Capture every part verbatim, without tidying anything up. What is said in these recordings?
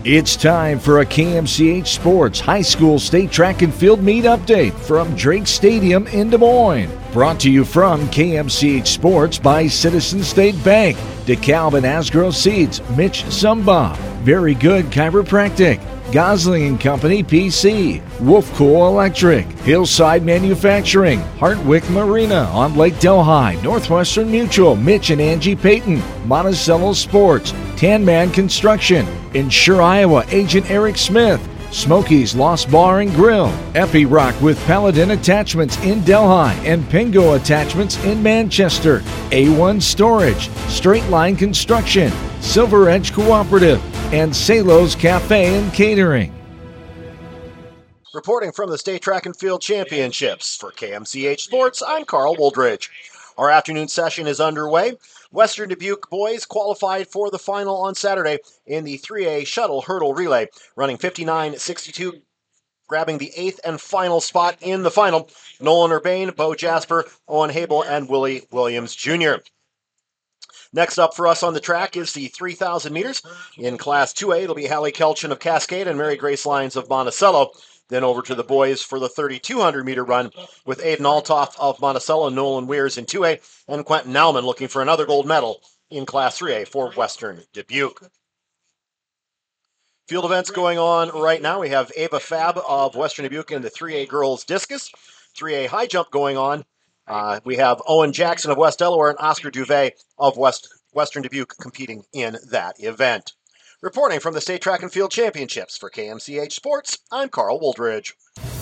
It's time for a K M C H Sports High School State Track and Field Meet Update from Drake Stadium in Des Moines. Brought to you from K M C H Sports by Citizen State Bank, DeKalb and Asgrow Seeds, Mitch Zumba, Very Good Chiropractic, Gosling and Company P C, Wolfcool Electric, Hillside Manufacturing, Hartwick Marina on Lake Delhi, Northwestern Mutual, Mitch and Angie Payton, Monticello Sports, Tan Man Construction, Insure Iowa, Agent Eric Smith, Smokies Lost Bar and Grill, Epi-Rock with Paladin Attachments in Delhi and Pingo Attachments in Manchester, A one Storage, Straight Line Construction, Silver Edge Cooperative, and Salo's Cafe and Catering. Reporting from the State Track and Field Championships for K M C H Sports, I'm Carl Woldridge. Our afternoon session is underway. Western Dubuque boys qualified for the final on Saturday in the three A shuttle hurdle relay, running fifty-nine sixty-two, grabbing the eighth and final spot in the final. Nolan Urbane, Bo Jasper, Owen Habel, and Willie Williams Junior Next up for us on the track is the three thousand meters. In Class two A, it'll be Hallie Kelchin of Cascade and Mary Grace Lyons of Monticello. Then over to the boys for the thirty-two hundred meter run with Aiden Altoff of Monticello, Nolan Weirs in two A, and Quentin Nauman looking for another gold medal in Class three A for Western Dubuque. Field events going on right now. We have Ava Fab of Western Dubuque in the three A girls discus, three A high jump going on. Uh, we have Owen Jackson of West Delaware and Oscar Duvet of West Western Dubuque competing in that event. Reporting from the State Track and Field Championships for K M C H Sports, I'm Carl Woldridge.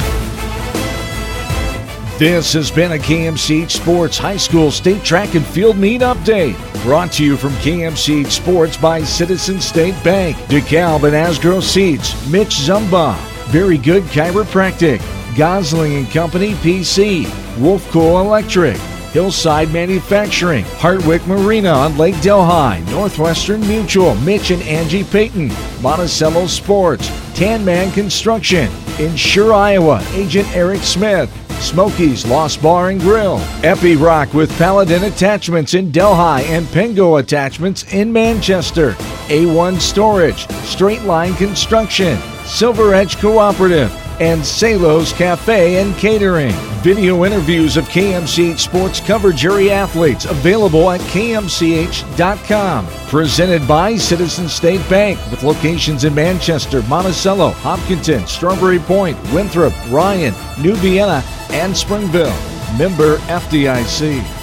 This has been a K M C H Sports High School State Track and Field Meet Update. Brought to you from K M C H Sports by Citizen State Bank, DeKalb and Asgrow Seeds, Mitch Zumba, Very Good Chiropractic, Gosling and Company P C, Wolfcool Electric, Hillside Manufacturing, Hartwick Marina on Lake Delhi, Northwestern Mutual, Mitch and Angie Payton, Monticello Sports, Tan Man Construction, Insure Iowa, Agent Eric Smith, Smokies Lost Bar and Grill, Epi-Rock with Paladin Attachments in Delhi and Pingo Attachments in Manchester, A one Storage, Straight Line Construction, Silver Edge Cooperative, and Salo's Cafe and Catering. Video interviews of K M C H Sports coverage area athletes available at K M C H dot com. Presented by Citizen State Bank with locations in Manchester, Monticello, Hopkinton, Strawberry Point, Winthrop, Ryan, New Vienna, and Springville. Member F D I C.